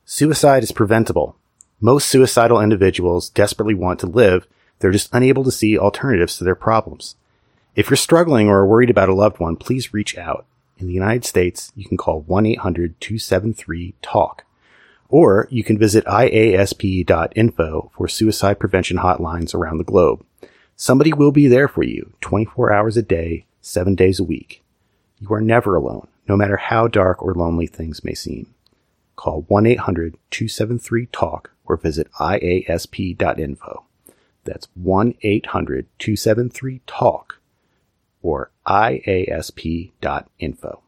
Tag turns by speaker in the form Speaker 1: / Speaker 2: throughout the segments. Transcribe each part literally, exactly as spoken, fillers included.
Speaker 1: Suicide is preventable. Most suicidal individuals desperately want to live. They're just unable to see alternatives to their problems. If you're struggling or are worried about a loved one, please reach out. In the United States, you can call one eight hundred two seven three talk. Or you can visit I A S P dot info for suicide prevention hotlines around the globe. Somebody will be there for you twenty-four hours a day, seven days a week. You are never alone, no matter how dark or lonely things may seem. Call one eight hundred two seven three talk or visit I A S P dot info. That's one eight hundred two seven three talk or I A S P dot info.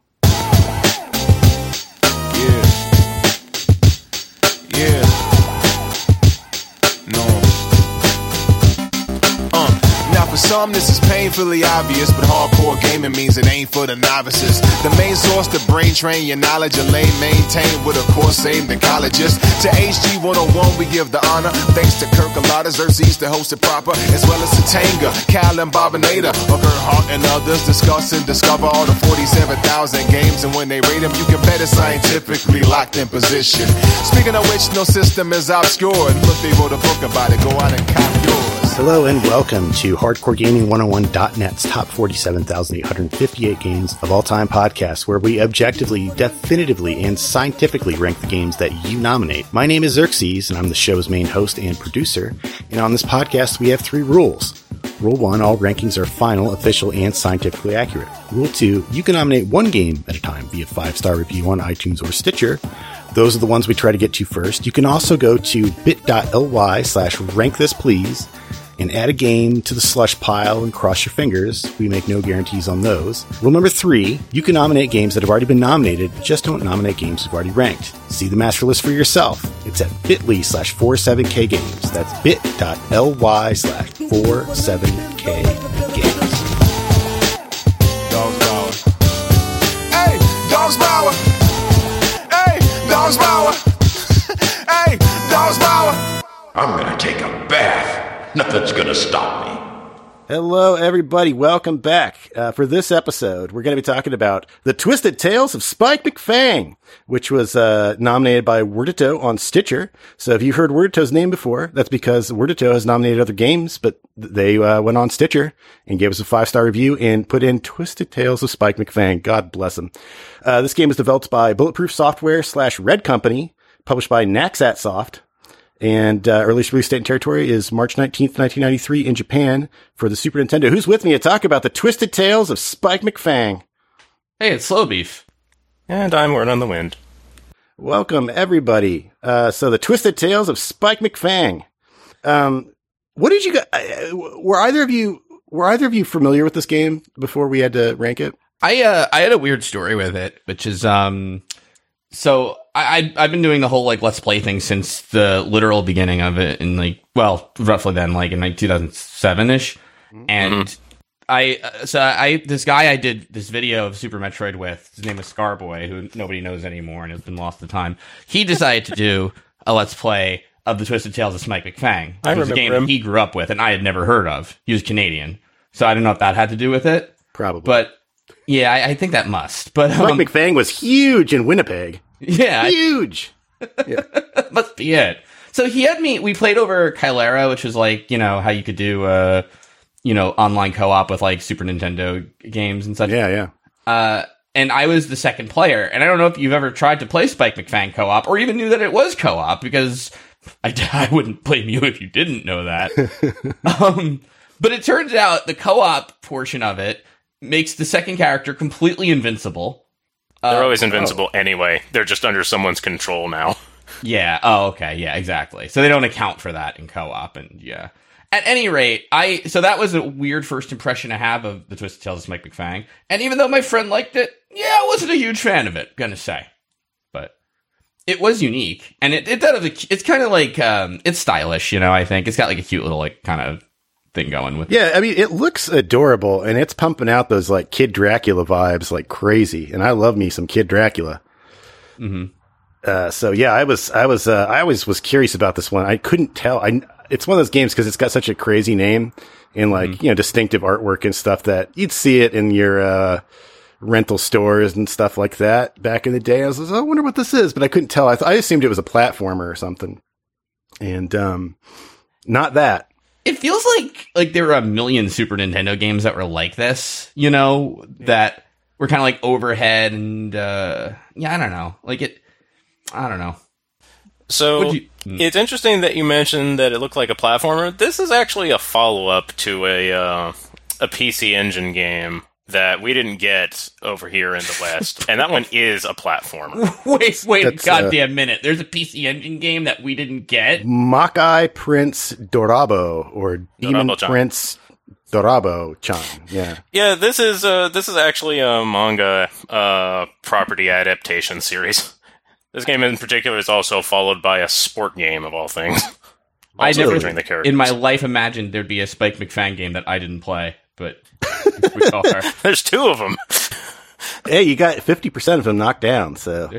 Speaker 2: Yeah. Yeah. No. Uh. Now for some this is painfully obvious, but hardcore gaming means it ain't for the novices. The main source to brain train your knowledge, a lane maintained with a course aimed at colleges. To H G one oh one we give the honor, thanks to Kirk Alada, Xerxes to host it proper, as well as Satanga, Cal and Bobinator, Booker Hart and others discuss and discover all the forty-seven thousand games, and when they rate them you can bet it's scientifically locked in position. Speaking of which, no system is obscure, and look, they wrote a book about it, go out and cop yours.
Speaker 1: Hello and welcome to Hardcore Gaming one oh one dot net's top forty-seven thousand eight hundred fifty-eight games of all time podcast, where we objectively, definitively, and scientifically rank the games that you nominate. My name is Xerxes, and I'm the show's main host and producer. And on this podcast, we have three rules. Rule one, all rankings are final, official, and scientifically accurate. Rule two, you can nominate one game at a time via five-star review on iTunes or Stitcher. Those are the ones we try to get to first. You can also go to bit.ly slash rank this please and add a game to the slush pile and cross your fingers. We make no guarantees on those. Rule number three, you can nominate games that have already been nominated, just don't nominate games you've already ranked. See the master list for yourself. It's at bit.ly slash 47k games. That's bit.ly slash 47k games.
Speaker 2: Dogs Power. Hey, Dogs Power. Hey, Dogs Power. Hey, Dogs Power.
Speaker 3: I'm gonna take a bath. Nothing's gonna stop me.
Speaker 1: Hello, everybody. Welcome back. Uh, for this episode, we're going to be talking about The Twisted Tales of Spike McFang, which was uh, nominated by Wordito on Stitcher. So if you've heard Wordito's name before, that's because Wordito has nominated other games, but they uh, went on Stitcher and gave us a five-star review and put in Twisted Tales of Spike McFang. God bless them. Uh, this game was developed by Bulletproof Software slash Red Company, published by Naxat Soft. And uh, earliest release date and territory is March nineteenth, nineteen ninety-three in Japan for the Super Nintendo. Who's with me to talk about The Twisted Tales of Spike McFang?
Speaker 4: Hey, it's Slow Beef.
Speaker 5: And I'm Word on the Wind.
Speaker 1: Welcome, everybody. Uh, so The Twisted Tales of Spike McFang. Um, what did you guys, uh, were either of you, were either of you familiar with this game before we had to rank it?
Speaker 4: I, uh, I had a weird story with it, which is, um, so I, I've been doing the whole, like, Let's Play thing since the literal beginning of it in, like, well, roughly then, like, in, like, two thousand seven-ish. Mm-hmm. And I, so I, this guy I did this video of Super Metroid with, his name is Scarboy, who nobody knows anymore and has been lost to time. He decided to do a Let's Play of The Twisted Tales of Spike McFang.
Speaker 5: I remember
Speaker 4: a game
Speaker 5: him.
Speaker 4: he grew up with and I had never heard of. He was Canadian. So I don't know if that had to do with it.
Speaker 1: Probably.
Speaker 4: But, yeah, I, I think that must. But um,
Speaker 1: Spike McFang was huge in Winnipeg.
Speaker 4: Yeah.
Speaker 1: Huge. Yeah.
Speaker 4: Must be it. So he had me, we played over Kylera, which was like, you know, how you could do, uh, you know, online co-op with like Super Nintendo games and such.
Speaker 1: Yeah, yeah.
Speaker 4: Uh, and I was the second player. And I don't know if you've ever tried to play Spike McFang co-op or even knew that it was co-op, because I, I wouldn't blame you if you didn't know that. um, but it turns out the co-op portion of it makes the second character completely invincible.
Speaker 5: They're
Speaker 4: Uh,
Speaker 5: always invincible oh. anyway. They're just under someone's control now.
Speaker 4: Yeah. Oh, okay. Yeah, exactly. So they don't account for that in co-op, and yeah. At any rate, I so that was a weird first impression I have of The Twisted Tales of Spike McFang. And even though my friend liked it, yeah, I wasn't a huge fan of it, gonna say. But it was unique, and it it does. It's kind of like um, it's stylish, you know. I think it's got like a cute little like kind of thing going with it.
Speaker 1: Yeah, I mean, it looks adorable, and it's pumping out those like Kid Dracula vibes like crazy. And I love me some Kid Dracula.
Speaker 4: Mm-hmm.
Speaker 1: Uh, so yeah, I was, I was, uh, I always was curious about this one. I couldn't tell. I, it's one of those games because it's got such a crazy name and like, mm-hmm. you know, distinctive artwork and stuff that you'd see it in your, uh, rental stores and stuff like that back in the day. I was like, oh, I wonder what this is, but I couldn't tell. I, th- I assumed it was a platformer or something. And um, not that.
Speaker 4: It feels like like there were a million Super Nintendo games that were like this, you know, yeah. that were kind of like overhead and uh, yeah, I don't know, like it. I don't know.
Speaker 5: So
Speaker 4: you, mm.
Speaker 5: it's interesting that you mentioned that it looked like a platformer. This is actually a follow up to a uh, a P C Engine game that we didn't get over here in the West, and that one is a platformer.
Speaker 4: wait, wait,
Speaker 1: That's,
Speaker 4: a goddamn uh, minute! There's a P C Engine game that we didn't get.
Speaker 1: Makai Prince Dorabo or Demon
Speaker 5: Dorabo-chan.
Speaker 1: Prince Dorabo-chan. Yeah,
Speaker 5: yeah. This is uh, this is actually a manga uh, property adaptation series. This game in particular is also followed by a sport game of all things.
Speaker 4: I never,
Speaker 5: the characters.
Speaker 4: in my life, imagined there'd be a Spike McFang game that I didn't play, but. We are.
Speaker 5: There's two of them.
Speaker 1: Hey, you got fifty percent of them knocked down, so.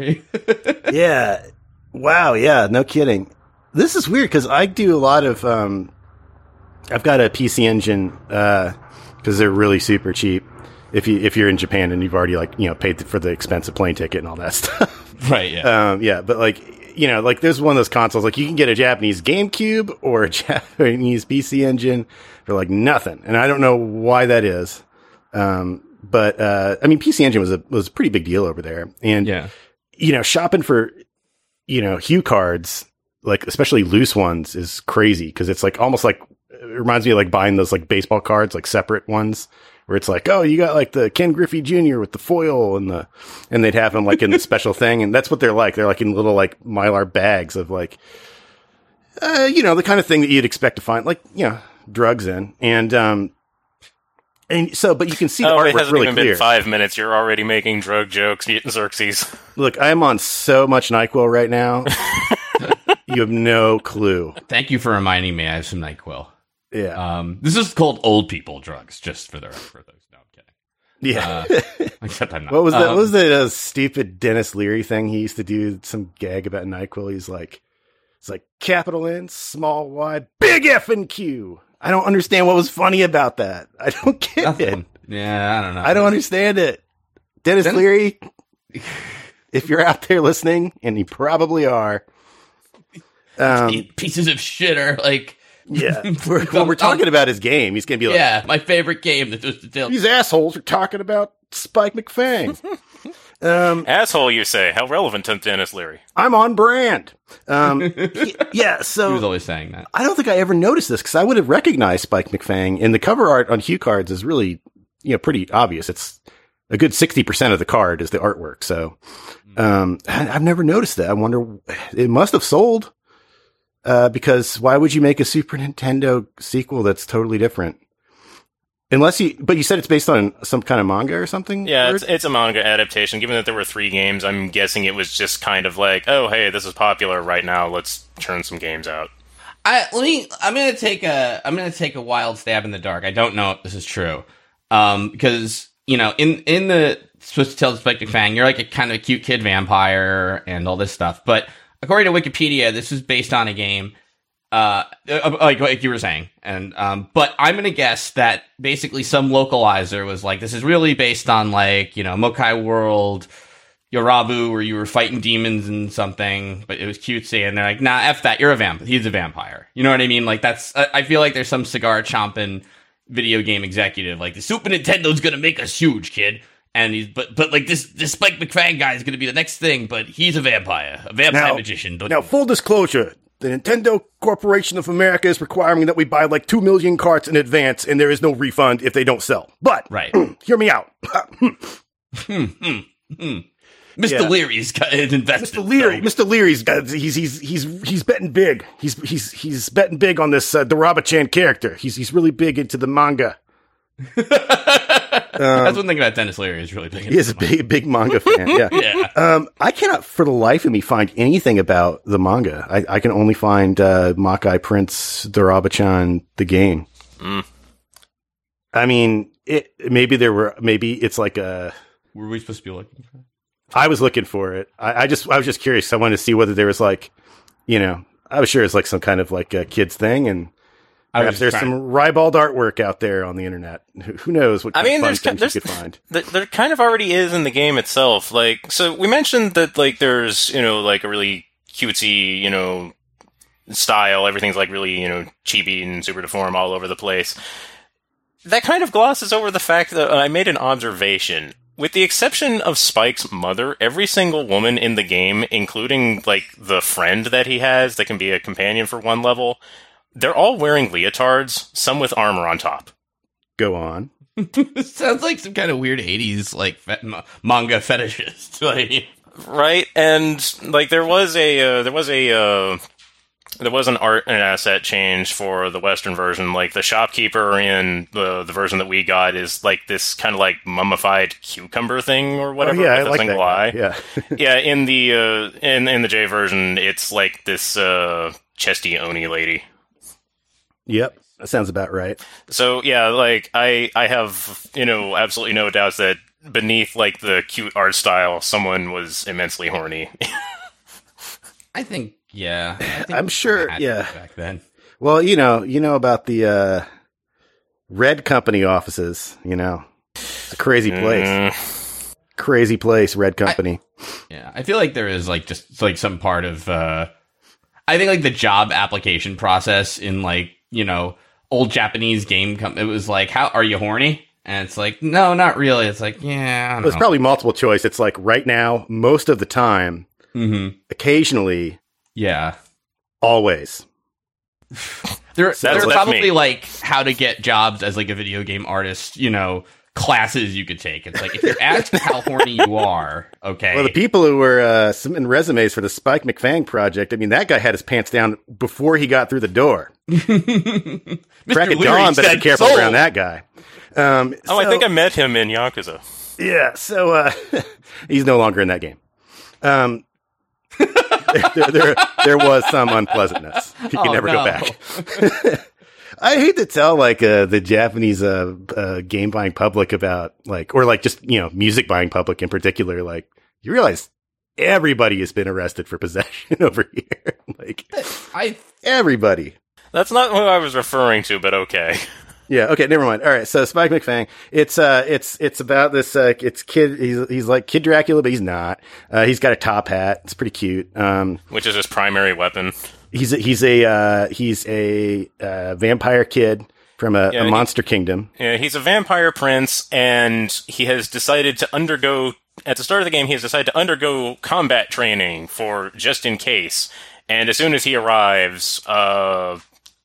Speaker 1: Yeah. Wow, yeah, no kidding. This is weird, because I do a lot of, um, I've got a P C Engine, uh, because they're really super cheap. If you, if you're in Japan and you've already, like, you know, paid for the expensive plane ticket and all that stuff.
Speaker 4: Right, yeah.
Speaker 1: Um, yeah, but, like, you know, like, there's one of those consoles, like, you can get a Japanese GameCube or a Japanese P C Engine for, like, nothing. And I don't know why that is. Um, but, uh, I mean, P C Engine was a, was a pretty big deal over there. And,
Speaker 4: yeah.
Speaker 1: you know, shopping for, you know, Hue cards, like, especially loose ones, is crazy. Because it's, like, almost like, it reminds me of, like, buying those, like, baseball cards, like, separate ones. Where it's like, oh, you got like the Ken Griffey Junior with the foil and the, and they'd have them like in the special thing. And that's what they're like. They're like in little like Mylar bags of like, uh, you know, the kind of thing that you'd expect to find like, you know, drugs in. And, um, and so, but you can see the
Speaker 5: oh,
Speaker 1: artwork
Speaker 5: it hasn't
Speaker 1: really
Speaker 5: even
Speaker 1: clear.
Speaker 5: been five minutes. You're already making drug jokes, Xerxes.
Speaker 1: Look, I'm on so much NyQuil right now. You have no clue.
Speaker 4: Thank you for reminding me. I have some NyQuil.
Speaker 1: Yeah.
Speaker 4: Um, this is called old people drugs, just for the for those. No, I'm kidding.
Speaker 1: Yeah.
Speaker 4: Uh, except I'm not.
Speaker 1: What was that?
Speaker 4: Um,
Speaker 1: What was that uh, stupid Dennis Leary thing he used to do? Some gag about NyQuil. He's like, it's like capital N, small Y, big F and Q. I don't understand what was funny about that. I don't get
Speaker 4: nothing.
Speaker 1: it.
Speaker 4: Yeah, I don't know.
Speaker 1: I don't understand it. Dennis
Speaker 4: Den-
Speaker 1: Leary, if you're out there listening, and you probably are, um,
Speaker 4: pieces of shit are like.
Speaker 1: Yeah, we're, well, we're talking about his game. He's going to be like,
Speaker 4: yeah, my favorite game. That was the deal.
Speaker 1: These assholes are talking about Spike McFang. um,
Speaker 5: Asshole, you say? How relevant to Dennis Leary?
Speaker 1: I'm on brand. Um, he, yeah, so
Speaker 4: he was always saying that.
Speaker 1: I don't think I ever noticed this because I would have recognized Spike McFang, and the cover art on Hue cards is really, you know, pretty obvious. It's a good sixty percent of the card is the artwork. So um, I, I've never noticed that. I wonder, it must have sold. Uh, because why would you make a Super Nintendo sequel that's totally different? Unless you, but you said it's based on some kind of manga or something?
Speaker 5: Yeah, it's, it's a manga adaptation. Given that there were three games, I'm guessing it was just kind of like, oh, hey, this is popular right now. Let's churn some games out.
Speaker 4: I let me. I'm gonna take a. I'm gonna take a wild stab in the dark. I don't know if this is true, um, because you know, in in the supposed to tell the Spike McFang, you're like a kind of a cute kid vampire and all this stuff, but. According to Wikipedia, this is based on a game, uh, like, like you were saying, and um, but I'm gonna guess that basically some localizer was like, this is really based on like you know Mokai World, Yorabu, where you were fighting demons and something, but it was cutesy, and they're like, nah, f that, you're a vamp, he's a vampire. You know what I mean? Like that's, I, I feel like there's some cigar chomping video game executive like the Super Nintendo's gonna make us huge, kid. And he's, but, but like this, this Spike McFang guy is going to be the next thing, but he's a vampire, a vampire
Speaker 1: now,
Speaker 4: magician. Don't
Speaker 1: now, full disclosure, the Nintendo Corporation of America is requiring that we buy like two million carts in advance, and there is no refund if they don't sell. But,
Speaker 4: right.
Speaker 1: hear me out.
Speaker 4: hmm, hmm, hmm. Mister Yeah. Leary's got an invested.
Speaker 1: Mister Leary,
Speaker 4: so.
Speaker 1: Mister Leary's got, he's, he's, he's, he's betting big. He's, he's, he's betting big on this, uh, Doraba-chan character. He's, he's really big into the manga.
Speaker 4: Um, That's one thing about Dennis Leary is really big.
Speaker 1: He is a big, big manga fan. Yeah.
Speaker 4: yeah.
Speaker 1: Um, I cannot, for the life of me, find anything about the manga. I, I can only find uh, Makai Prince Doraba-chan the game.
Speaker 5: Mm.
Speaker 1: I mean, it. Maybe there were. Maybe it's like a.
Speaker 4: Were we supposed to be looking for it?
Speaker 1: I was looking for it. I, I just. I was just curious. I wanted to see whether there was like, you know, I was sure it's like some kind of like a kids thing, and
Speaker 4: I
Speaker 1: Perhaps
Speaker 4: was
Speaker 1: there's
Speaker 4: trying-
Speaker 1: some ribald artwork out there on the internet. Who who knows what
Speaker 5: I
Speaker 1: kind
Speaker 5: mean,
Speaker 1: of fun
Speaker 5: there's,
Speaker 1: things
Speaker 5: there's
Speaker 1: you could find.
Speaker 5: there, there kind of already is in the game itself. Like, so we mentioned that like there's you know like a really cutesy you know style. Everything's like really you know chibi and super deformed all over the place. That kind of glosses over the fact that I made an observation. With the exception of Spike's mother, every single woman in the game, including like the friend that he has that can be a companion for one level, they're all wearing leotards, some with armor on top.
Speaker 1: Go on.
Speaker 4: Sounds like some kind of weird eighties like fe- ma- manga fetishist. Like,
Speaker 5: Right, and like there was a uh, there was a uh, there was an art and asset change for the Western version. Like the shopkeeper in the the version that we got is like this kind of like mummified cucumber thing or whatever.
Speaker 1: Oh, yeah, I
Speaker 5: with a
Speaker 1: like
Speaker 5: single
Speaker 1: that
Speaker 5: eye.
Speaker 1: guy. Yeah.
Speaker 5: Yeah, in the uh, in in the J version, it's like this uh, chesty Oni lady.
Speaker 1: Yep. That sounds about right.
Speaker 5: So yeah, like I I have you know absolutely no doubts that beneath like the cute art style, someone was immensely horny.
Speaker 4: I think, yeah. I think
Speaker 1: I'm sure,
Speaker 4: it had to
Speaker 1: yeah.
Speaker 4: be back then.
Speaker 1: Well, you know, you know about the uh, Red Company offices, you know. It's a crazy place.
Speaker 5: Mm,
Speaker 1: Crazy place, Red Company.
Speaker 4: Yeah, I feel like there is like just like some part of. Uh, I think like the job application process in like you know old Japanese game. Com- it was like, how are you horny? And it's like, no, not really. It's like, yeah, I don't
Speaker 1: It was
Speaker 4: know.
Speaker 1: probably multiple choice. It's like right now, most of the time,
Speaker 4: Mm-hmm.
Speaker 1: occasionally,
Speaker 4: Yeah.
Speaker 1: always.
Speaker 4: There,
Speaker 5: That's-
Speaker 4: there are
Speaker 5: that's
Speaker 4: probably
Speaker 5: me.
Speaker 4: like how to get jobs as like a video game artist, you know, classes you could take. It's like if you're asked how horny you are, okay.
Speaker 1: Well, the people who were uh, submitting resumes for the Spike McFang project, I mean, that guy had his pants down before he got through the door. Crack of
Speaker 4: Leary
Speaker 1: dawn, better be
Speaker 4: said
Speaker 1: careful
Speaker 4: sold.
Speaker 1: around that guy. Um,
Speaker 5: oh, I
Speaker 1: so-
Speaker 5: think I met him in Yakuza.
Speaker 1: Yeah, so uh, he's no longer in that game. Um, there, there, there was some unpleasantness. He can
Speaker 4: Oh,
Speaker 1: never
Speaker 4: no.
Speaker 1: go back. I hate to tell like uh, the Japanese uh, uh, game buying public about like, or like just you know music buying public in particular. Like you realize everybody has been arrested for possession over here. Like
Speaker 4: I
Speaker 1: everybody.
Speaker 5: That's not who I was referring to, but okay.
Speaker 1: Yeah. Okay. Never mind. All right. So Spike McFang. It's uh. It's it's about this. Uh. It's kid. He's he's like Kid Dracula, but he's not. Uh. He's got a top hat. It's pretty cute. Um.
Speaker 5: Which is his primary weapon.
Speaker 1: He's a, he's a uh. He's a uh, vampire kid from a,
Speaker 5: Yeah,
Speaker 1: a
Speaker 5: he-
Speaker 1: monster kingdom.
Speaker 5: Yeah, he's a vampire prince, and he has decided to undergo, at the start of the game, he has decided to undergo combat training for just in case. And as soon as he arrives, uh,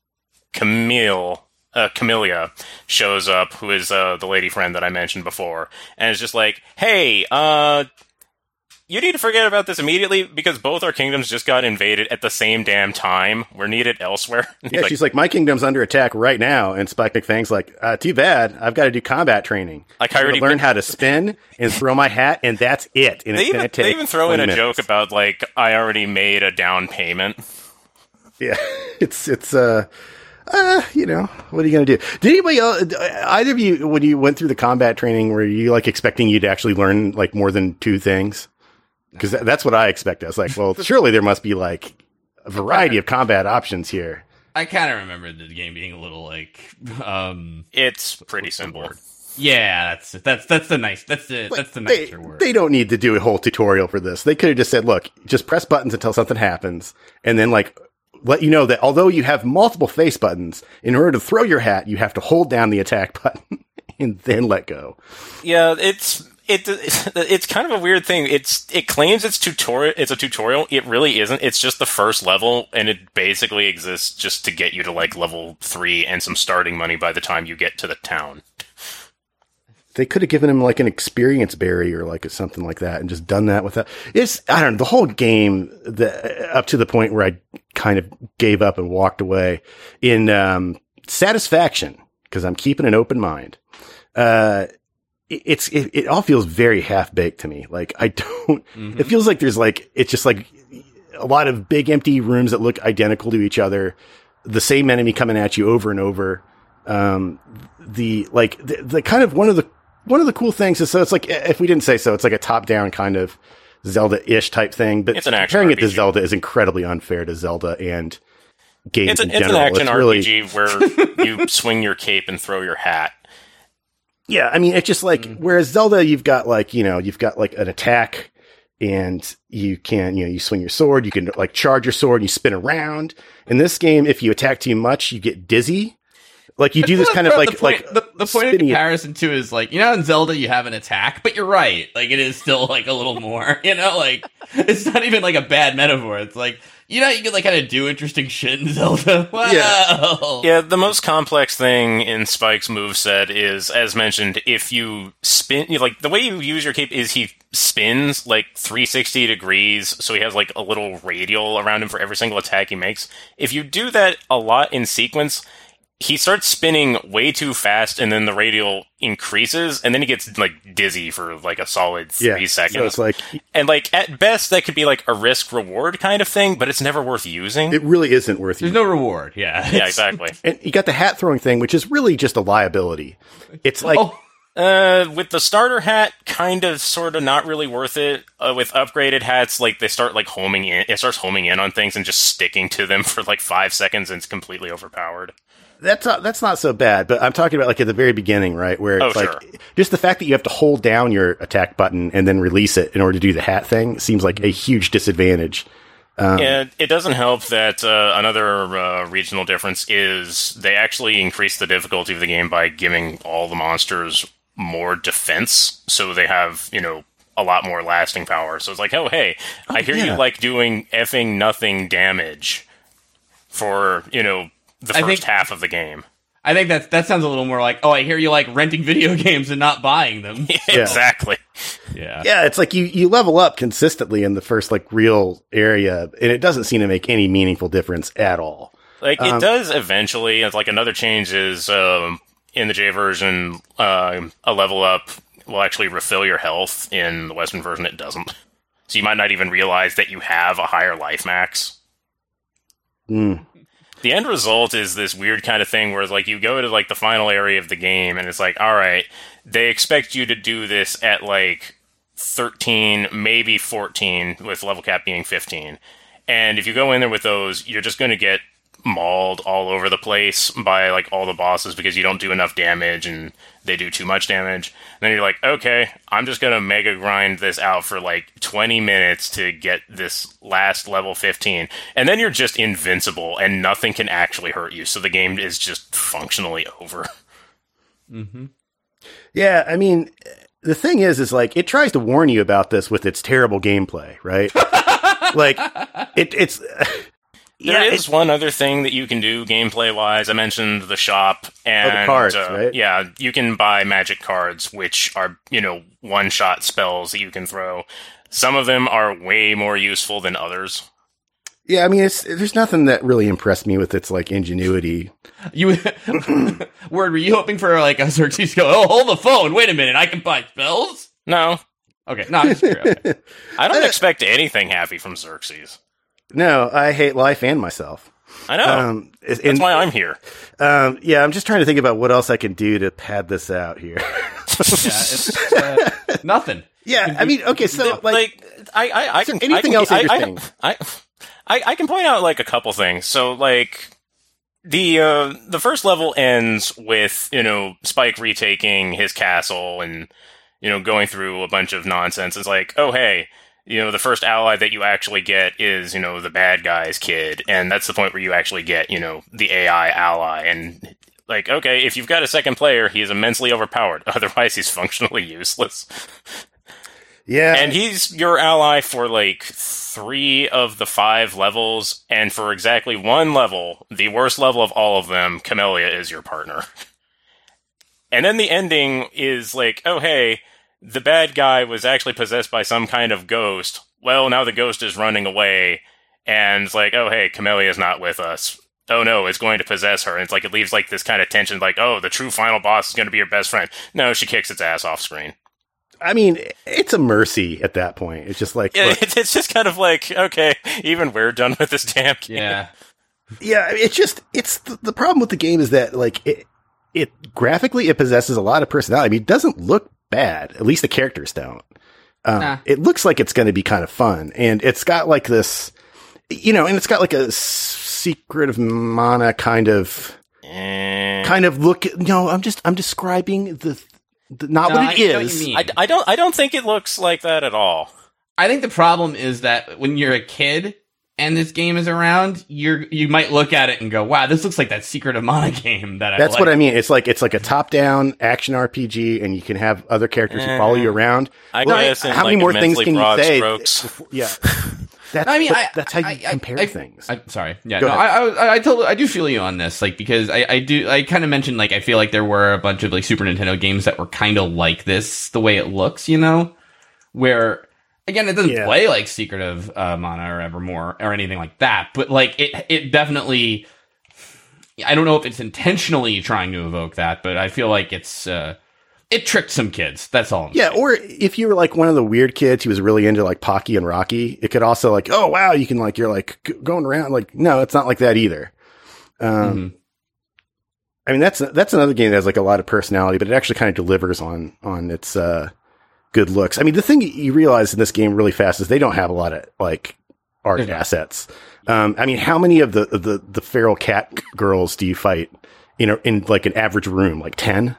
Speaker 5: Camille, uh, Camellia shows up, who is uh, the lady friend that I mentioned before, and is just like, hey, uh, you need to forget about this immediately because both our kingdoms just got invaded at the same damn time. We're needed elsewhere. He's
Speaker 1: Yeah.
Speaker 5: like,
Speaker 1: she's like, my kingdom's under attack right now, and Spike McFang's like, uh, too bad. I've got to do combat training.
Speaker 5: Like, I
Speaker 1: I
Speaker 5: already
Speaker 1: learn
Speaker 5: been-
Speaker 1: how to spin and throw my hat, and that's it. And
Speaker 5: They
Speaker 1: it's
Speaker 5: even,
Speaker 1: going to take
Speaker 5: they even throw in a
Speaker 1: twenty
Speaker 5: joke
Speaker 1: minutes.
Speaker 5: about, like, I already made a down payment.
Speaker 1: Yeah, it's it's uh, uh, you know, what are you gonna do? Did anybody else, either of you, when you went through the combat training, were you like expecting you to actually learn like more than two things? Because that, that's what I expected. I was like, well, surely there must be like a variety of combat options here.
Speaker 4: I kind of remember the game being a little like, um,
Speaker 5: It's pretty simple.
Speaker 4: yeah, that's that's that's the nice that's the that's the
Speaker 1: They,
Speaker 4: nicer word.
Speaker 1: they don't need to do a whole tutorial for this. They could have just said, look, just press buttons until something happens, and then like let you know that although you have multiple face buttons, in order to throw your hat, you have to hold down the attack button and then let go.
Speaker 5: Yeah, it's it it's kind of a weird thing. It's it claims it's tutorial. It's a tutorial. It really isn't. It's just the first level, and it basically exists just to get you to like level three and some starting money by the time you get to the town.
Speaker 1: They could have given him like an experience berry or like something like that and just done that with that. It's, I don't know, the whole game, the, up to the point where I kind of gave up and walked away in, um, satisfaction, because I'm keeping an open mind. Uh, it, it's, it, it all feels very half baked to me. Like I don't,
Speaker 4: Mhm.
Speaker 1: it feels like there's like, it's just like a lot of big empty rooms that look identical to each other. The same enemy coming at you over and over. Um, the, like, the, the kind of one of the, One of the cool things is, so it's like, if we didn't say so, it's like a top-down kind of Zelda-ish type thing, but
Speaker 5: It's an action
Speaker 1: comparing it to
Speaker 5: R P G.
Speaker 1: Zelda is incredibly unfair to Zelda and games
Speaker 5: It's, a,
Speaker 1: in
Speaker 5: it's
Speaker 1: general.
Speaker 5: an action
Speaker 1: it's
Speaker 5: R P
Speaker 1: really,
Speaker 5: G where you swing your cape and throw your hat.
Speaker 1: Yeah, I mean, it's just like, mm. whereas Zelda, you've got like, you know, you've got like an attack and you can, you know, you swing your sword, you can like charge your sword and you spin around. In this game, if you attack too much, you get dizzy. Like you do this kind of like,
Speaker 4: the point,
Speaker 1: like
Speaker 4: the, the point of comparison too is like, you know, in Zelda you have an attack, but you're right. Like it is still like a little more, you know, like it's not even like a bad metaphor. It's like, you know, you can like kind of do interesting shit in Zelda. Wow.
Speaker 5: Yeah. yeah, the most complex thing in Spike's moveset is, as mentioned, if you spin, you know, like the way you use your cape is he spins like three sixty degrees, so he has like a little radial around him for every single attack he makes. If you do that a lot in sequence, he starts spinning way too fast, and then the radial increases, and then he gets like dizzy for like a solid three
Speaker 1: yeah,
Speaker 5: seconds.
Speaker 1: So it's like,
Speaker 5: and like at best, that could be like a risk reward kind of thing, but it's never worth using.
Speaker 1: It really isn't worth.
Speaker 4: There's
Speaker 1: using.
Speaker 4: no reward. Yeah,
Speaker 5: yeah, exactly.
Speaker 1: And you got the hat throwing thing, which is really just a liability. It's like.
Speaker 5: Oh. Uh, with the starter hat, kind of, sort of, not really worth it. Uh, with upgraded hats, like, they start, like, homing in, it starts homing in on things and just sticking to them for, like, five seconds and it's completely overpowered.
Speaker 1: That's not, that's not so bad, but I'm talking about, like, at the very beginning, right, where it's,
Speaker 5: oh,
Speaker 1: like,
Speaker 5: sure.
Speaker 1: just the fact that you have to hold down your attack button and then release it in order to do the hat thing seems like a huge disadvantage. Um,
Speaker 5: yeah, it doesn't help that uh, another uh, regional difference is they actually increase the difficulty of the game by giving all the monsters more defense, so they have, you know, a lot more lasting power. So it's like, oh, hey, oh, I hear yeah. you like doing effing nothing damage for, you know, the first think, half of the game.
Speaker 4: I think that that sounds a little more like, oh, I hear you like renting video games and not buying them.
Speaker 5: Yeah, yeah. Exactly.
Speaker 4: Yeah.
Speaker 1: Yeah, it's like you, you level up consistently in the first, like, real area, and it doesn't seem to make any meaningful difference at all.
Speaker 5: Like,
Speaker 1: um,
Speaker 5: it does eventually. It's like another change is, um, in the J version, uh, a level up will actually refill your health. In the Western version, it doesn't. So you might not even realize that you have a higher life max.
Speaker 1: Mm.
Speaker 5: The end result is this weird kind of thing where, like, you go to, like, the final area of the game, and it's like, alright, they expect you to do this at, like, thirteen, maybe fourteen, with level cap being fifteen. And if you go in there with those, you're just going to get mauled all over the place by, like, all the bosses because you don't do enough damage and they do too much damage. And then you're like, okay, I'm just gonna mega grind this out for like twenty minutes to get this last level fifteen. And then you're just invincible and nothing can actually hurt you. So the game is just functionally over.
Speaker 4: Mm-hmm.
Speaker 1: Yeah, I mean, the thing is, is like, it tries to warn you about this with its terrible gameplay, right? Like, it, it's...
Speaker 5: There
Speaker 1: yeah,
Speaker 5: is one other thing that you can do gameplay-wise. I mentioned the shop, and
Speaker 1: oh, the cards,
Speaker 5: uh,
Speaker 1: right?
Speaker 5: Yeah, you can buy magic cards, which are, you know, one-shot spells that you can throw. Some of them are way more useful than others.
Speaker 1: Yeah, I mean, it's, there's nothing that really impressed me with its, like, ingenuity.
Speaker 4: You, Word, were you hoping for, like, a Xerxes to go, oh, hold the phone, wait a minute, I can buy spells?
Speaker 5: No.
Speaker 4: Okay, no, I'm just curious. Okay.
Speaker 5: I don't expect anything happy from Xerxes.
Speaker 1: No, I hate life and myself.
Speaker 5: I know.
Speaker 1: Um,
Speaker 5: That's
Speaker 1: and,
Speaker 5: why I'm here.
Speaker 1: Um, yeah, I'm just trying to think about what else I can do to pad this out here.
Speaker 4: Yeah, it's uh, nothing.
Speaker 1: Yeah, I mean, okay, so
Speaker 5: the,
Speaker 1: like,
Speaker 5: like, I, I, I can
Speaker 1: anything
Speaker 5: I can,
Speaker 1: else interesting?
Speaker 5: I, I, I, I can point out like a couple things. So, like, the uh, the first level ends with, you know, Spike retaking his castle and, you know, going through a bunch of nonsense. It's like, oh hey. You know, the first ally that you actually get is, you know, the bad guy's kid. And that's the point where you actually get, you know, the A I ally. And, like, okay, if you've got a second player, he is immensely overpowered. Otherwise, he's functionally useless.
Speaker 1: Yeah.
Speaker 5: And he's your ally for, like, three of the five levels. And for exactly one level, the worst level of all of them, Camellia is your partner. And then the ending is like, oh, hey, the bad guy was actually possessed by some kind of ghost. Well, now the ghost is running away, and it's like, oh, hey, Camellia's not with us. Oh, no, it's going to possess her. And it's like, it leaves like this kind of tension, like, oh, the true final boss is going to be your best friend. No, she kicks its ass off screen.
Speaker 1: I mean, it's a mercy at that point. It's just like...
Speaker 5: Yeah, it's, it's just kind of like, okay, even we're done with this damn game.
Speaker 4: Yeah.
Speaker 1: Yeah, it's just, it's, the, the problem with the game is that, like, it, it graphically, it possesses a lot of personality. I mean, it doesn't look bad. At least the characters don't. Um, nah. It looks like it's going to be kind of fun. And it's got like this, you know, and it's got like a s- Secret of Mana kind of,
Speaker 5: Eh.
Speaker 1: kind of look. No, I'm just I'm describing the, the not
Speaker 4: No,
Speaker 1: what
Speaker 4: I
Speaker 1: it
Speaker 4: know what
Speaker 1: is.
Speaker 4: you mean.
Speaker 5: I, I don't I don't think it looks like that at all.
Speaker 4: I think the problem is that when you're a kid and this game is around, you're you might look at it and go, "Wow, this looks like that Secret of Mana game that I."
Speaker 1: That's
Speaker 4: like.
Speaker 1: what I mean. It's like it's like a top-down action R P G, and you can have other characters who follow you around.
Speaker 5: I
Speaker 1: Well,
Speaker 5: guess in,
Speaker 1: how many
Speaker 5: like,
Speaker 1: more things
Speaker 5: immensely
Speaker 1: can you
Speaker 5: broad
Speaker 1: say?
Speaker 5: strokes.
Speaker 1: Yeah, that's
Speaker 4: I mean,
Speaker 1: but
Speaker 4: I,
Speaker 1: that's how you
Speaker 4: I,
Speaker 1: compare
Speaker 4: I, I,
Speaker 1: things.
Speaker 4: I'm sorry. Yeah,
Speaker 1: Go
Speaker 4: no,
Speaker 1: ahead.
Speaker 4: I, I, I totally, I do feel you on this, like because I, I do, I kind of mentioned like I feel like there were a bunch of like Super Nintendo games that were kind of like this, the way it looks, you know, where. Again, it doesn't
Speaker 1: Yeah.
Speaker 4: play like Secret of uh, Mana or Evermore or anything like that, but like it, it definitely. I don't know if it's intentionally trying to evoke that, but I feel like it's uh, it tricked some kids. That's all. I'm
Speaker 1: Yeah,
Speaker 4: saying.
Speaker 1: or if you were like one of the weird kids who was really into like Pocky and Rocky, it could also like, oh wow, you can like you're like g- going around. Like, no, it's not like that either. Um,
Speaker 4: Mhm.
Speaker 1: I mean, that's that's another game that has like a lot of personality, but it actually kind of delivers on on its uh, good looks. I mean, the thing you realize in this game really fast is they don't have a lot of like art
Speaker 4: There's not.
Speaker 1: assets. Um, I mean, how many of the the the feral cat girls do you fight in a, in like an average room? Like ten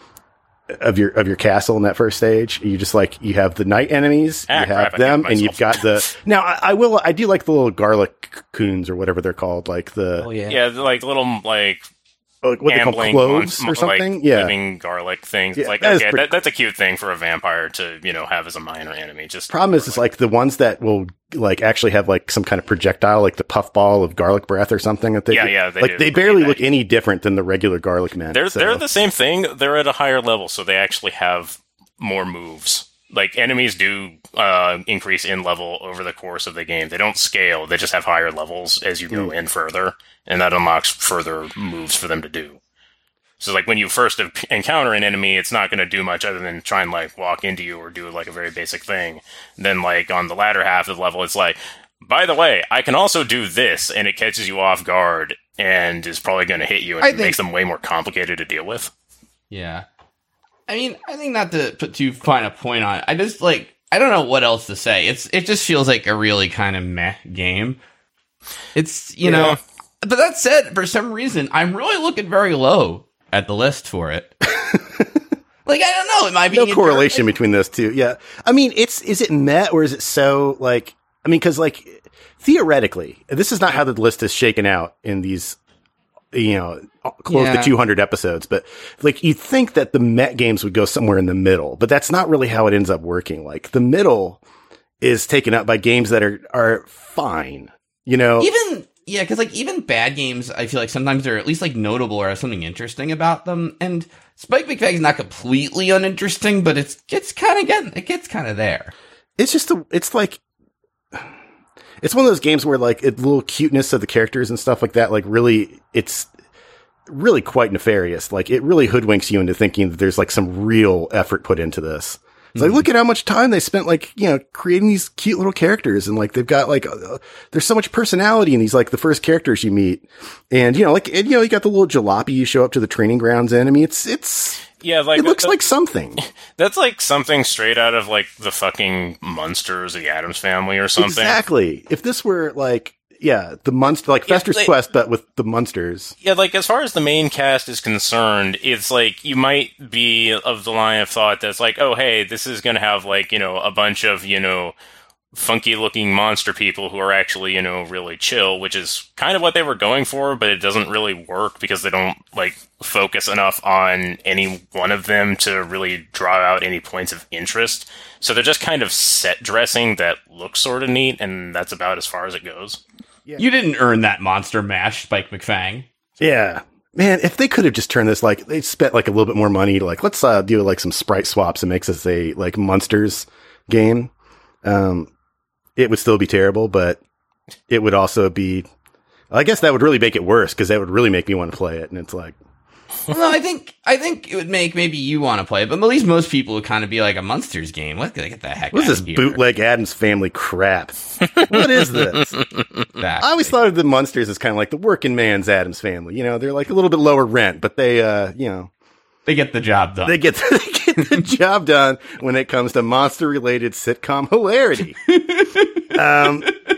Speaker 1: of your of your castle in that first stage. You just like you have the night enemies,
Speaker 5: Ah,
Speaker 1: you have
Speaker 5: crap, I
Speaker 1: them,
Speaker 5: hit
Speaker 1: and you've got
Speaker 5: myself.
Speaker 1: the. Now, I, I will. I do like the little garlic coons or whatever they're called, like the
Speaker 4: yeah.
Speaker 5: Yeah, they're like little like
Speaker 1: uh, what they call
Speaker 5: ambling
Speaker 1: cloves
Speaker 5: mon-
Speaker 1: or something.
Speaker 5: like,
Speaker 1: yeah,
Speaker 5: living garlic things.
Speaker 1: Yeah,
Speaker 5: It's like
Speaker 1: that is
Speaker 5: okay,
Speaker 1: pretty
Speaker 5: that, that's a cute thing for a vampire to you know have as a minor enemy. Just
Speaker 1: problem is, is like the ones that will like actually have like some kind of projectile, like the puffball of garlic breath or something. That they
Speaker 5: Yeah, yeah, they
Speaker 1: like
Speaker 5: do.
Speaker 1: they barely
Speaker 5: Yeah.
Speaker 1: look any different than the regular garlic men.
Speaker 5: They're
Speaker 1: so-
Speaker 5: they're the same thing. They're at a higher level, so they actually have more moves. Like enemies do uh, increase in level over the course of the game. They don't scale. They just have higher levels as you go in further, and that unlocks further moves for them to do. So, like when you first encounter an enemy, it's not going to do much other than try and like walk into you or do like a very basic thing. Then, like on the latter half of the level, it's like, by the way, I can also do this, and it catches you off guard and is probably going to hit you and
Speaker 4: I
Speaker 5: it
Speaker 4: think-
Speaker 5: makes them way more complicated to deal with.
Speaker 4: Yeah. I mean, I think not to put too fine a point on it. I just like I don't know what else to say. It's it just feels like a really kind of meh game. It's you
Speaker 5: Yeah.
Speaker 4: know, but that said, for some reason, I'm really looking very low at the list for it. Like I don't know, it might be
Speaker 1: no
Speaker 4: in
Speaker 1: correlation
Speaker 4: your-
Speaker 1: between those two. Yeah, I mean, it's is it met or is it so like? I mean, because like theoretically, this is not how the list is shaken out in these, you know, close
Speaker 4: Yeah.
Speaker 1: to two hundred episodes. But like, you'd think that the Met games would go somewhere in the middle, but that's not really how it ends up working. Like the middle is taken up by games that are are fine. You know,
Speaker 4: Even yeah, because like even bad games, I feel like sometimes they're at least like notable or have something interesting about them. And Spike McFag is not completely uninteresting, but it's it's kind of getting it gets kind of there.
Speaker 1: it's just a, it's like. It's one of those games where like it, the little cuteness of the characters and stuff like that, like really, it's really quite nefarious. Like it really hoodwinks you into thinking that there's like some real effort put into this. It's like, look at how much time they spent, like, you know, creating these cute little characters. And like, they've got like, uh, there's so much personality in these, like the first characters you meet. And, you know, like, and, you know, you got the little jalopy you show up to the training grounds in. I mean, it's, it's,
Speaker 5: Yeah, like
Speaker 1: it looks
Speaker 5: that-
Speaker 1: like something.
Speaker 5: that's like something straight out of like the fucking Munsters, the Addams Family, or something.
Speaker 1: Exactly. If this were like, yeah, the Munster, like
Speaker 5: Yeah,
Speaker 1: Fester's
Speaker 5: they-
Speaker 1: Quest, but with the Munsters.
Speaker 5: Yeah, like as far as the main cast is concerned, it's like you might be of the line of thought that's like, oh, hey, this is going to have like, you know, a bunch of, you know, funky looking monster people who are actually, you know, really chill, which is kind of what they were going for, but it doesn't really work because they don't like focus enough on any one of them to really draw out any points of interest. So they're just kind of set dressing that looks sort of neat, and that's about as far as it goes.
Speaker 4: You didn't earn that monster mash, Spike McFang.
Speaker 1: Yeah. Man, if they could have just turned this, like, they spent like a little bit more money to like, let's uh, do like some sprite swaps and makes us a like Munsters game. Um, it would still be terrible, but it would also be, I guess that would really make it worse because that would really make me want to play it. And it's like,
Speaker 4: Well, no, I think I think it would make maybe you want to play it, but at least most people would kind of be like a Munsters game. Let's get the heck
Speaker 1: what
Speaker 4: out
Speaker 1: is this
Speaker 4: of here.
Speaker 1: bootleg Addams Family crap? What is this? I always thought of the Munsters as kind of like the working man's Addams Family. You know, they're like a little bit lower rent, but they, uh, you know,
Speaker 4: they get the job done.
Speaker 1: They get they get the job done when it comes to monster-related sitcom hilarity. Um,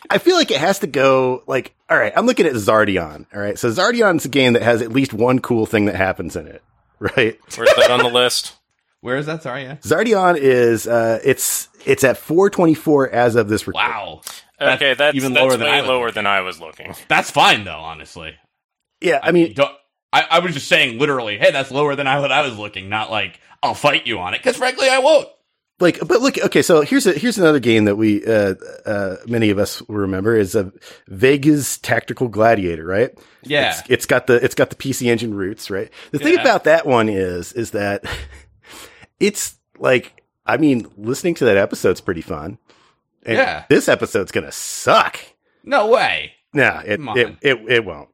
Speaker 1: I feel like it has to go, like, all right, I'm looking at Zardion, all right? So Zardion's a game that has at least one cool thing that happens in it, right?
Speaker 5: Where's that on the list?
Speaker 4: Where is that? Sorry, yeah.
Speaker 1: Zardion is, uh, it's it's at four twenty-four as of this recording.
Speaker 4: Wow.
Speaker 5: Okay, that's,
Speaker 4: even
Speaker 5: that's
Speaker 4: lower than
Speaker 5: way
Speaker 4: I was
Speaker 5: lower
Speaker 4: looking.
Speaker 5: than I was looking.
Speaker 4: That's fine, though, honestly.
Speaker 1: Yeah, I mean...
Speaker 4: Don't, I, I was just saying, literally, hey, that's lower than I, what I was looking, not like, I'll fight you on it, because frankly, I won't.
Speaker 1: Like, but look, okay, so here's a, here's another game that we, uh, uh, many of us will remember is a Vega's Tactical Gladiator, right?
Speaker 4: Yeah.
Speaker 1: It's, it's got the, it's got the P C Engine roots, right? The thing
Speaker 4: Yeah.
Speaker 1: about that one is, is that it's like, I mean, listening to that episode's pretty fun. And
Speaker 4: Yeah.
Speaker 1: this episode's gonna suck.
Speaker 4: No way.
Speaker 1: No, it,
Speaker 4: Come on.
Speaker 1: it, it, it won't.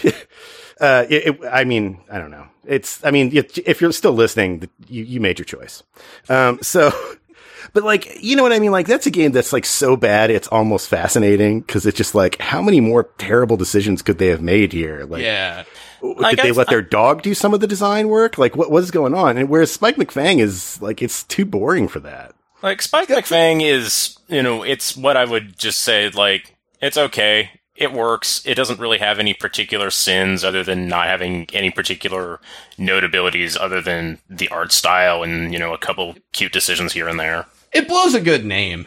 Speaker 1: uh, it, it, I mean, I don't know. It's, I mean, if, if you're still listening, you, you made your choice. Um, so, but like, you know what I mean? Like, that's a game that's like so bad, it's almost fascinating because it's just like, how many more terrible decisions could they have made here? Like,
Speaker 4: Yeah.
Speaker 1: did
Speaker 5: Like,
Speaker 1: they
Speaker 5: I-
Speaker 1: let their dog do some of the design work? Like, what what is going on? And whereas Spike McFang is like, it's too boring for that.
Speaker 5: Like, Spike McFang is, you know, it's what I would just say, like, it's okay. It works. It doesn't really have any particular sins other than not having any particular notabilities other than the art style and, you know, a couple cute decisions here and there.
Speaker 4: It blows a good name.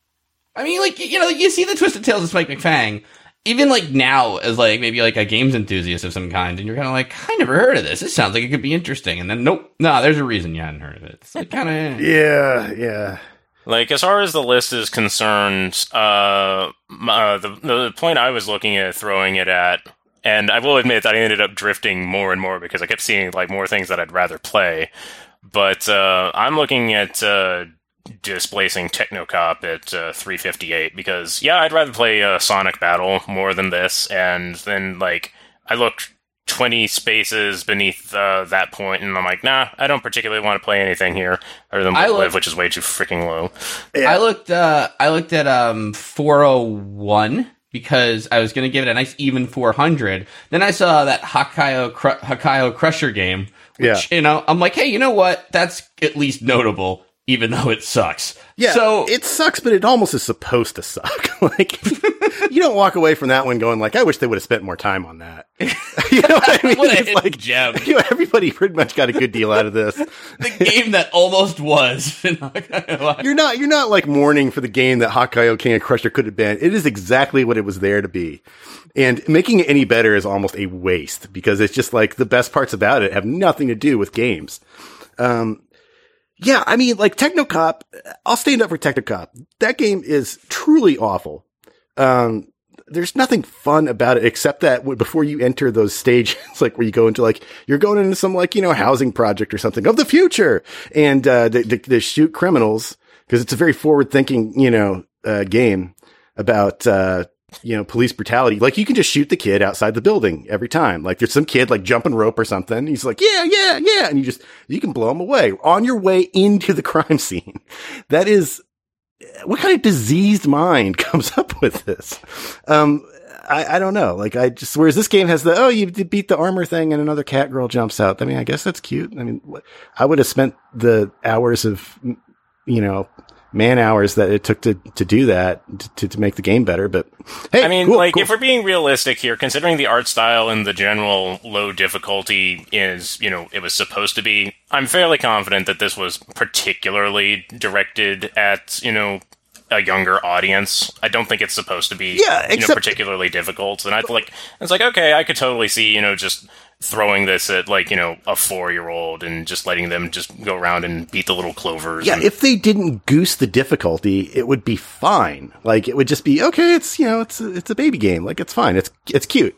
Speaker 4: I mean, like, you know, you see the Twisted Tales of Spike McFang, even like now as like maybe like a games enthusiast of some kind, and you're kind of like, I never heard of this. This sounds like it could be interesting. And then, nope, no, there's a reason you hadn't heard of it. It's like kind of...
Speaker 1: Yeah, yeah.
Speaker 5: Like, as far as the list is concerned, uh, m- uh, the, the point I was looking at throwing it at, and I will admit that I ended up drifting more and more because I kept seeing, like, more things that I'd rather play. But, uh, I'm looking at, uh, displacing Technocop at, uh, three fifty-eight because, yeah, I'd rather play, uh, Sonic Battle more than this, and then, like, I looked twenty spaces beneath uh, that point, and I'm like, nah, I don't particularly want to play anything here other than
Speaker 4: I
Speaker 5: Live,
Speaker 4: look-
Speaker 5: which is way too freaking low.
Speaker 1: Yeah.
Speaker 4: I looked, uh, I looked at, um, four oh one because I was going to give it a nice even four hundred. Then I saw that Hokkaido, Cru- Hokkaido Crusher game, which,
Speaker 1: Yeah.
Speaker 4: you know, I'm like, hey, you know what? That's at least notable, even though it sucks.
Speaker 1: Yeah,
Speaker 4: So,
Speaker 1: it sucks, but it almost is supposed to suck. Like, you don't walk away from that one going like, I wish they would have spent more time on that. You know what I mean?
Speaker 4: what a
Speaker 1: It's
Speaker 4: hidden
Speaker 1: like,
Speaker 4: gem.
Speaker 1: you know, everybody pretty much got a good deal out of this.
Speaker 4: The game that almost was.
Speaker 1: You're not, you're not like mourning for the game that Hokkaido King of Crusher could have been. It is exactly what it was there to be. And making it any better is almost a waste because it's just like the best parts about it have nothing to do with games. Um, Yeah, I mean, like Technocop, I'll stand up for Technocop. That game is truly awful. Um, there's nothing fun about it except that w- before you enter those stages, like where you go into like, you're going into some like, you know, housing project or something of the future and, uh, they, they, they shoot criminals because it's a very forward thinking, you know, uh, game about, uh, you know, police brutality. Like you can just shoot the kid outside the building every time. Like there's some kid like jumping rope or something. He's like, yeah, yeah, yeah. And you just, you can blow him away on your way into the crime scene. That is, what kind of diseased mind comes up with this? Um, I, I don't know. Like I just, whereas this game has the, oh, you beat the armor thing and another cat girl jumps out. I mean, I guess that's cute. I mean, I would have spent the hours of, you know, man hours that it took to, to do that to, to make the game better. But hey,
Speaker 5: I mean,
Speaker 1: cool,
Speaker 5: like,
Speaker 1: cool.
Speaker 5: if we're being realistic here, considering the art style and the general low difficulty is, you know, it was supposed to be, I'm fairly confident that this was particularly directed at, you know, a younger audience. I don't think it's supposed to be,
Speaker 1: Yeah,
Speaker 5: you know,
Speaker 1: except-
Speaker 5: particularly difficult. And I feel like, it's like, okay, I could totally see, you know, just throwing this at, like, you know, a four-year-old and just letting them just go around and beat the little clovers.
Speaker 1: Yeah,
Speaker 5: and-
Speaker 1: if they didn't goose the difficulty, it would be fine. Like it would just be okay. It's you know, it's a, it's a baby game. Like it's fine. It's it's cute.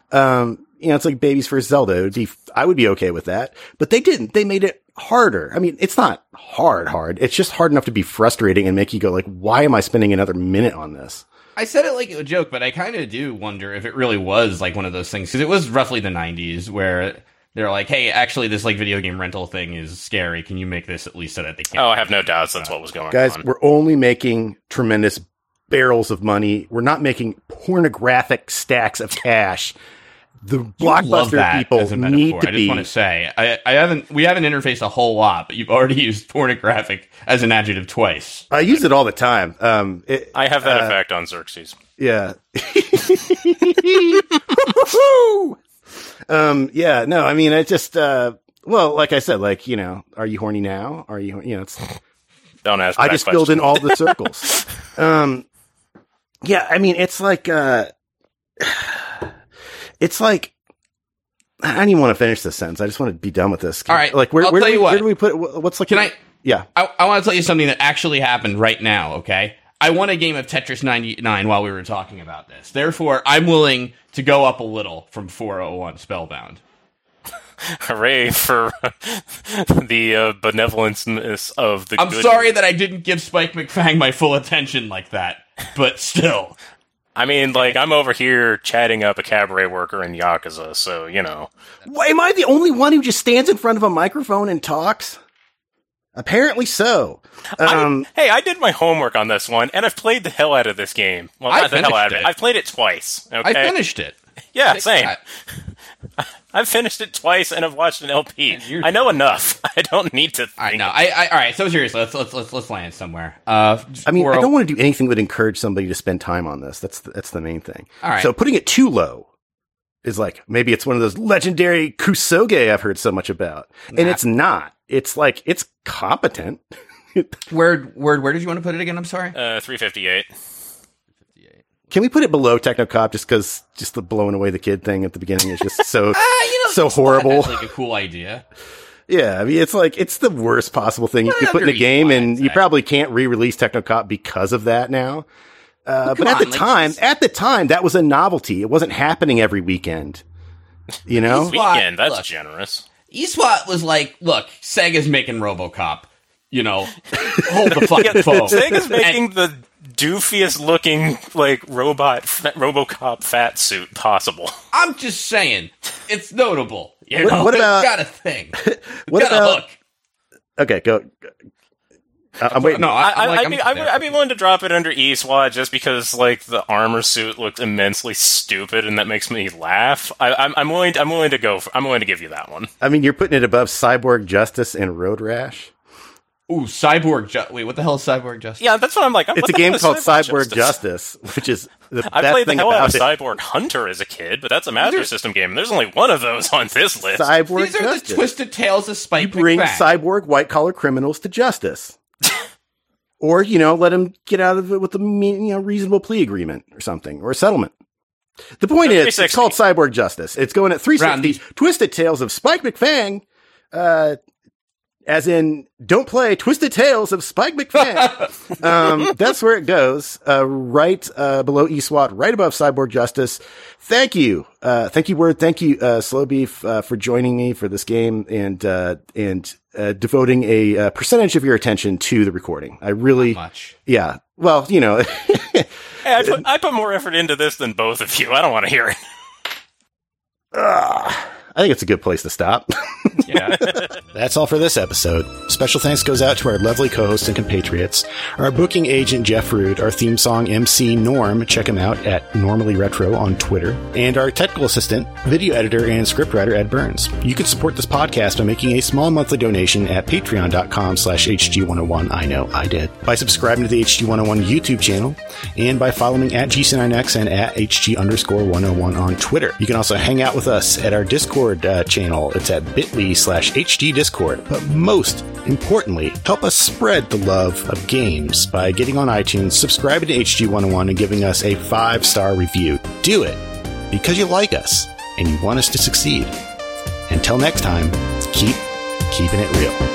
Speaker 1: Um, you know, it's like Baby's First Zelda. It would be. I would be okay with that. But they didn't. They made it harder. I mean, it's not hard, hard. It's just hard enough to be frustrating and make you go like, why am I spending another minute on this?
Speaker 4: I said it like a joke, but I kind of do wonder if it really was like one of those things because it was roughly the nineties where they're like, "Hey, actually, this like video game rental thing is scary. Can you make this at least so that they can?"
Speaker 5: oh, I have no doubts that's what was going
Speaker 1: Guys,
Speaker 5: on.
Speaker 1: we're only making tremendous barrels of money. We're not making pornographic stacks of cash. The
Speaker 4: Love
Speaker 1: blockbuster
Speaker 4: that
Speaker 1: people
Speaker 4: as a metaphor.
Speaker 1: need to
Speaker 4: I just
Speaker 1: be.
Speaker 4: want to say, I, I haven't, we haven't interfaced a whole lot, but you've already used pornographic as an adjective twice.
Speaker 1: I use it all the time. Um, it,
Speaker 5: I have that
Speaker 1: uh,
Speaker 5: effect on Xerxes.
Speaker 1: Yeah. um, yeah, no, I mean, I just, uh, well, like I said, like, you know, are you horny now? Are you, you know, it's,
Speaker 5: don't ask.
Speaker 1: I just
Speaker 5: question.
Speaker 1: filled in all the circles. um, yeah, I mean, it's like, uh, it's like, I don't even want to finish this sentence. I just want to be done with this.
Speaker 4: All right.
Speaker 1: Like, where,
Speaker 4: I'll
Speaker 1: where,
Speaker 4: tell
Speaker 1: do we,
Speaker 4: you what.
Speaker 1: where do we put, what's like,
Speaker 4: Can I,
Speaker 1: yeah.
Speaker 4: I, I want to tell you something that actually happened right now, okay? I won a game of Tetris ninety-nine while we were talking about this. Therefore, I'm willing to go up a little from four oh one Spellbound.
Speaker 5: Hooray for the uh, benevolence of the
Speaker 4: I'm
Speaker 5: good.
Speaker 4: sorry that I didn't give Spike McFang my full attention like that, but still.
Speaker 5: I mean, like, I'm over here chatting up a cabaret worker in Yakuza, so, you know.
Speaker 1: Why, am I the only one who just stands in front of a microphone and talks? Apparently so. Um,
Speaker 5: I, hey, I did my homework on this one, and I've played the hell out of this game. Well,
Speaker 4: I
Speaker 5: not the hell out of
Speaker 4: finished
Speaker 5: it.
Speaker 4: it.
Speaker 5: I've played it twice. Okay?
Speaker 4: I finished it.
Speaker 5: Yeah,
Speaker 4: Take
Speaker 5: same.
Speaker 4: that.
Speaker 5: I've finished it twice, and I've watched an L P. I know enough. I don't need to think.
Speaker 4: All right, no, I, I, all right, so seriously, let's, let's, let's, let's land somewhere. Uh,
Speaker 1: I mean,
Speaker 4: four oh
Speaker 1: I don't want to do anything that would encourage somebody to spend time on this. That's the, that's the main thing.
Speaker 4: All right.
Speaker 1: So putting it too low is like, maybe it's one of those legendary Kusoge I've heard so much about. And
Speaker 4: Nah.
Speaker 1: it's not. It's like, it's competent.
Speaker 4: Word, word, where did you want to put it again? I'm sorry?
Speaker 5: Uh, three fifty-eight.
Speaker 1: Can we put it below Technocop just because just the blowing away the kid thing at the beginning is just so,
Speaker 4: Ah, you know,
Speaker 1: so
Speaker 4: it's
Speaker 1: horrible.
Speaker 4: not like a cool idea.
Speaker 1: Yeah, I mean, it's like, it's the worst possible thing you
Speaker 4: Well,
Speaker 1: could put in a
Speaker 4: under
Speaker 1: game,
Speaker 4: East
Speaker 1: and
Speaker 4: I'd
Speaker 1: you
Speaker 4: say.
Speaker 1: probably can't re-release Technocop because of that now. Uh, but
Speaker 4: come
Speaker 1: at the
Speaker 4: on, like,
Speaker 1: time,
Speaker 4: just-
Speaker 1: at the time, that was a novelty. It wasn't happening every weekend. You know?
Speaker 4: He's- Why?
Speaker 5: Weekend, that's
Speaker 4: Look.
Speaker 5: generous.
Speaker 4: eSWAT was like, look, Sega's making RoboCop. You know, hold the fucking phone.
Speaker 5: Sega's making
Speaker 4: And-
Speaker 5: the doofiest looking, like, robot, fa- Robocop fat suit possible.
Speaker 4: I'm just saying, it's notable. You
Speaker 1: What-
Speaker 4: know,
Speaker 1: what about-
Speaker 4: it's got a thing. It's
Speaker 1: What
Speaker 4: got
Speaker 1: about-
Speaker 4: a hook.
Speaker 1: Okay, go. Uh, I'm waiting.
Speaker 4: No, I,
Speaker 5: I,
Speaker 4: I'm like,
Speaker 5: I'd,
Speaker 4: I'm
Speaker 5: be, I'd, be,
Speaker 4: there.
Speaker 5: I'd be willing to drop it under eSWAT just because, like, the armor suit looks immensely stupid, and that makes me laugh. I, I'm, I'm willing. To, I'm willing to go. For, I'm willing to give you that one.
Speaker 1: I mean, you're putting it above Cyborg Justice and Road Rash.
Speaker 4: Ooh, Cyborg Ju- Wait, what the hell is Cyborg Justice?
Speaker 5: Yeah, that's what I'm like.
Speaker 1: It's
Speaker 5: what
Speaker 1: a
Speaker 5: the
Speaker 1: game
Speaker 5: hell is
Speaker 1: called
Speaker 5: Cyborg
Speaker 1: Cyborg Justice, which is the
Speaker 5: I
Speaker 1: best
Speaker 5: played the
Speaker 1: thing
Speaker 5: hell out
Speaker 1: about
Speaker 5: of
Speaker 1: it.
Speaker 5: Cyborg Hunter as a kid, but that's a Master System game, and there's only one of those on this list.
Speaker 1: Cyborg
Speaker 4: These are
Speaker 1: Justice.
Speaker 4: the twisted tales of Spike
Speaker 1: You bring
Speaker 4: McFang.
Speaker 1: cyborg white collar criminals to justice. Or, you know, let them get out of it with a you know, reasonable plea agreement or something, or a settlement. The point is, it's called Cyborg Justice. It's going at three sixty. Twisted Tales of Spike McFang, uh, as in, don't play Twisted Tales of Spike McFang. um, that's where it goes, uh, right uh, below eSWAT, right above Cyborg Justice. Thank you. Uh, thank you, Word. Thank you, uh, Slow Beef, uh, for joining me for this game and, uh, and, uh, devoting a uh, percentage of your attention to the recording. I really,
Speaker 4: Not much.
Speaker 1: yeah. Well, you know,
Speaker 5: Hey, I put, I put more effort into this than both of you. I don't want to hear it.
Speaker 1: uh, I think it's a good place to stop.
Speaker 5: Yeah.
Speaker 1: That's all for this episode. Special thanks goes out to our lovely co-hosts and compatriots, our booking agent Jeff Rude, our theme song M C Norm, check him out at Normally Retro on Twitter, and our technical assistant, video editor, and scriptwriter Ed Burns. You can support this podcast by making a small monthly donation at patreon.com slash HG101. I know, I did. By subscribing to the H G one oh one YouTube channel, and by following at G C nine X and at HG underscore 101 on Twitter. You can also hang out with us at our Discord uh, channel. It's at bit.ly slash HG Discord. But most importantly, help us spread the love of games by getting on iTunes, subscribing to H G one oh one, and giving us a five-star review. Do it because you like us and you want us to succeed. Until next time, keep keeping it real.